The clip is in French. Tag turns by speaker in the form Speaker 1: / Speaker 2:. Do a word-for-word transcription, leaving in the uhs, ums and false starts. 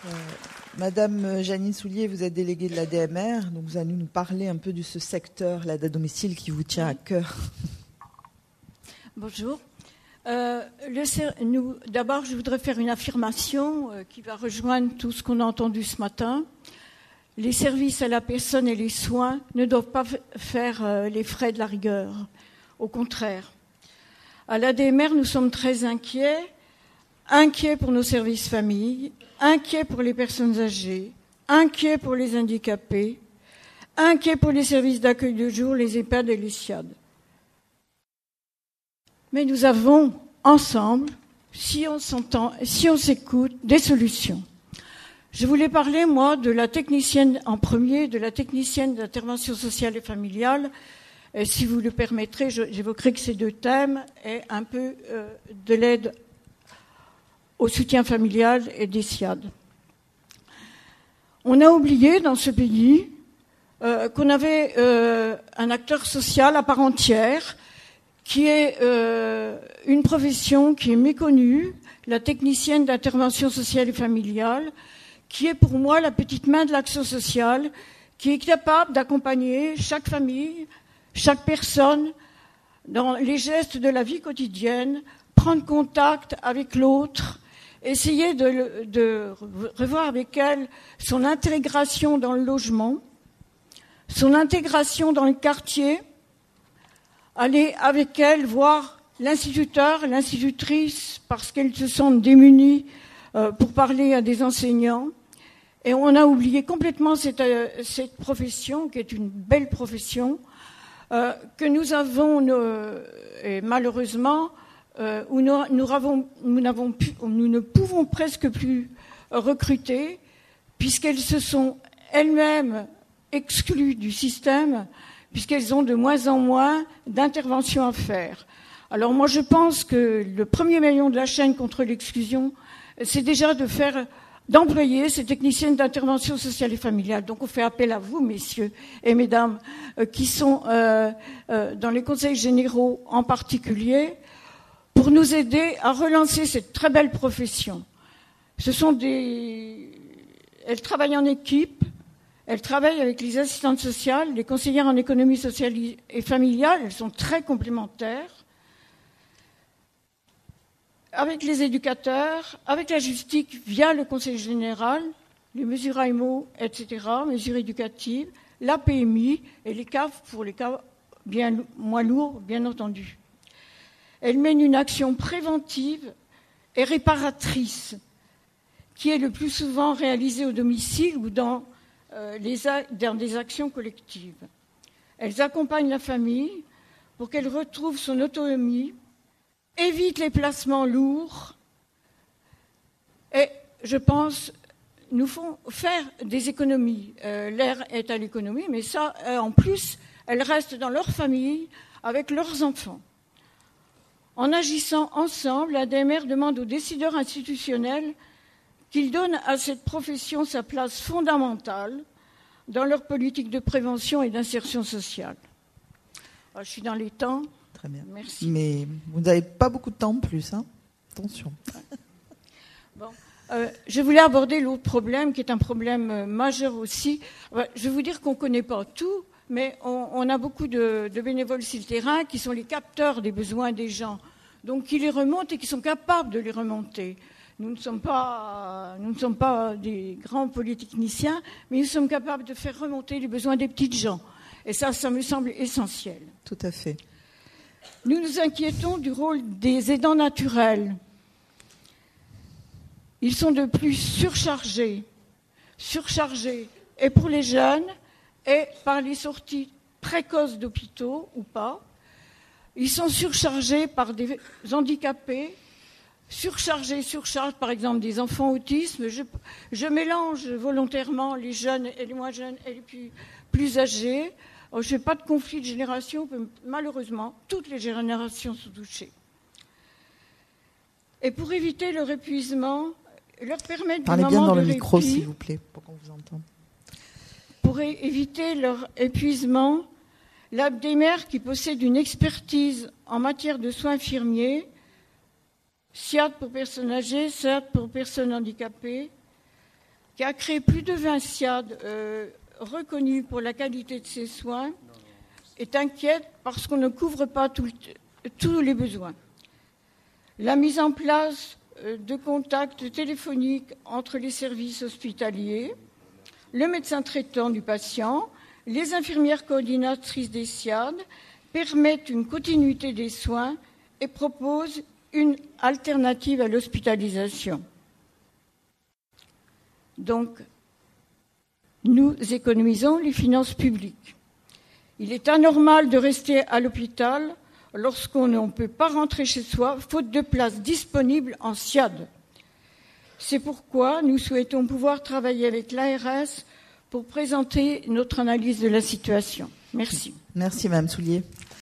Speaker 1: Euh, Madame Janine Soulier, vous êtes déléguée de l'A D M R, donc vous allez nous parler un peu de ce secteur, l'aide à domicile, qui vous tient à cœur.
Speaker 2: Bonjour. Euh, le, nous, d'abord, je voudrais faire une affirmation euh, qui va rejoindre tout ce qu'on a entendu ce matin. Les services à la personne et les soins ne doivent pas f- faire euh, les frais de la rigueur. Au contraire. À l'A D M R, nous sommes très inquiets, inquiets pour nos services familles, inquiets pour les personnes âgées, inquiets pour les handicapés, inquiets pour les services d'accueil de jour, les EHPAD et les SIAD. Mais nous avons ensemble, si on s'entend, si on s'écoute, des solutions. Je voulais parler, moi, de la technicienne en premier, de la technicienne d'intervention sociale et familiale. Et si vous le permettrez, j'évoquerai que ces deux thèmes est un peu euh, de l'aide au soutien familial et des SIAD. On a oublié dans ce pays euh, qu'on avait euh, un acteur social à part entière qui est euh, une profession qui est méconnue, la technicienne d'intervention sociale et familiale, qui est pour moi la petite main de l'action sociale, qui est capable d'accompagner chaque famille, chaque personne dans les gestes de la vie quotidienne, prendre contact avec l'autre, essayer de, de revoir avec elle son intégration dans le logement, son intégration dans le quartier, aller avec elle voir l'instituteur, l'institutrice, parce qu'elles se sentent démunies euh, pour parler à des enseignants. Et on a oublié complètement cette, euh, cette profession, qui est une belle profession, euh, que nous avons, euh, et malheureusement, euh, où nous, nous, avons, nous, n'avons pu, nous ne pouvons presque plus recruter, puisqu'elles se sont elles-mêmes exclues du système, puisqu'elles ont de moins en moins d'interventions à faire. Alors moi, je pense que le premier maillon de la chaîne contre l'exclusion, c'est déjà de faire, d'employer ces techniciennes d'intervention sociale et familiale. Donc on fait appel à vous, messieurs et mesdames, euh, qui sont euh, euh, dans les conseils généraux en particulier, pour nous aider à relancer cette très belle profession. Ce sont des... Elles travaillent en équipe. Elles travaillent avec les assistantes sociales, les conseillères en économie sociale et familiale, elles sont très complémentaires, avec les éducateurs, avec la justice via le conseil général, les mesures A M O, et cetera, mesures éducatives, la P M I et les C A F pour les cas bien moins lourds, bien entendu. Elles mènent une action préventive et réparatrice, qui est le plus souvent réalisée au domicile ou dans Euh, les a- dans des actions collectives. Elles accompagnent la famille pour qu'elle retrouve son autonomie, évitent les placements lourds et, je pense, nous font faire des économies. Euh, l'air est à l'économie, mais ça, euh, en plus, elles restent dans leur famille avec leurs enfants. En agissant ensemble, l'A D M R demande aux décideurs institutionnels qu'ils donnent à cette profession sa place fondamentale dans leur politique de prévention et d'insertion sociale. Alors, je suis dans les temps.
Speaker 1: Très bien.
Speaker 2: Merci.
Speaker 1: Mais vous n'avez pas beaucoup de temps en plus, hein. Attention.
Speaker 2: Bon. Euh, je voulais aborder l'autre problème, qui est un problème euh, majeur aussi. Ouais, je vais vous dire qu'on ne connaît pas tout, mais on, on a beaucoup de, de bénévoles sur le terrain qui sont les capteurs des besoins des gens, donc qui les remontent et qui sont capables de les remonter. Nous ne sommes pas, nous ne sommes pas des grands polytechniciens, mais nous sommes capables de faire remonter les besoins des petites gens. Et ça, ça me semble essentiel.
Speaker 1: Tout à fait.
Speaker 2: Nous nous inquiétons du rôle des aidants naturels. Ils sont de plus surchargés, surchargés, et pour les jeunes, et par les sorties précoces d'hôpitaux ou pas. Ils sont surchargés par des handicapés, surchargés, surchargent par exemple des enfants autistes. Je, je mélange volontairement les jeunes et les moins jeunes et les plus, plus âgés. Alors, je n'ai pas de conflit de génération, malheureusement, toutes les générations sont touchées. Et pour éviter leur épuisement, leur permettre
Speaker 1: Parlez
Speaker 2: des
Speaker 1: bien
Speaker 2: moments
Speaker 1: dans
Speaker 2: de
Speaker 1: le micro,
Speaker 2: répit,
Speaker 1: s'il vous plaît, pour qu'on vous entende.
Speaker 2: Pour éviter leur épuisement, l'A D M R, qui possède une expertise en matière de soins infirmiers, SIAD pour personnes âgées, SIAD pour personnes handicapées, qui a créé plus de vingt SSIAD euh, reconnus pour la qualité de ses soins, est inquiète parce qu'on ne couvre pas tout, tous les besoins. La mise en place de contacts téléphoniques entre les services hospitaliers, le médecin traitant du patient, les infirmières coordinatrices des SSIAD permettent une continuité des soins et proposent une alternative à l'hospitalisation. Donc, nous économisons les finances publiques. Il est anormal de rester à l'hôpital lorsqu'on ne peut pas rentrer chez soi, faute de places disponibles en SSIAD. C'est pourquoi nous souhaitons pouvoir travailler avec l'A R S pour présenter notre analyse de la situation. Merci.
Speaker 1: Merci, Madame Soulier.